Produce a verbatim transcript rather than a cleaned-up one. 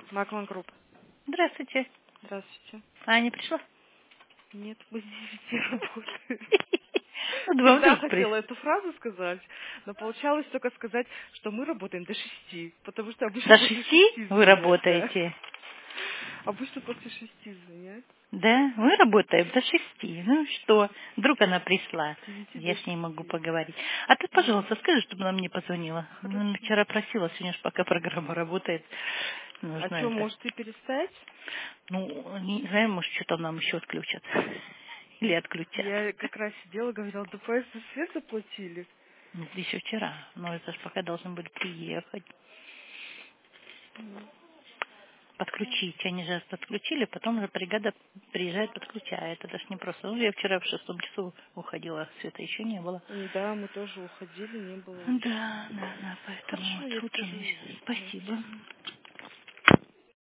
Маклан Групп. Здравствуйте. Здравствуйте. Аня пришла? Нет, мы с девяти работаем. Вот вам Всегда вдруг хотела пришла. эту фразу сказать, но получалось только сказать, что мы работаем до шести, потому что обычно До после шести шести вы звонят, да. работаете? Обычно после шести звонят. Да, мы работаем до шести. Ну что, вдруг она пришла. С девяти до Я с ней могу шести. поговорить. А ты, Мгм. пожалуйста, скажи, чтобы она мне позвонила. Ну, Хорошо. вчера просила, сегодня ж пока программа работает. А Нужно что, это. может и перестать? Ну, не знаю, может, что-то нам еще отключат. Или отключат. Я как раз сидела, говорила, да по свет заплатили. Ну, это еще вчера. Но это же пока должны были приехать. Мгм. Подключить. Они же подключили, потом уже бригада приезжает, подключает. Это ж не просто. Ну, я вчера в шестом часу уходила, света еще не было. Да, мы тоже уходили, не было еще. Да, да, да, поэтому Хорошо, я вот утром скажу еще. ей. Спасибо.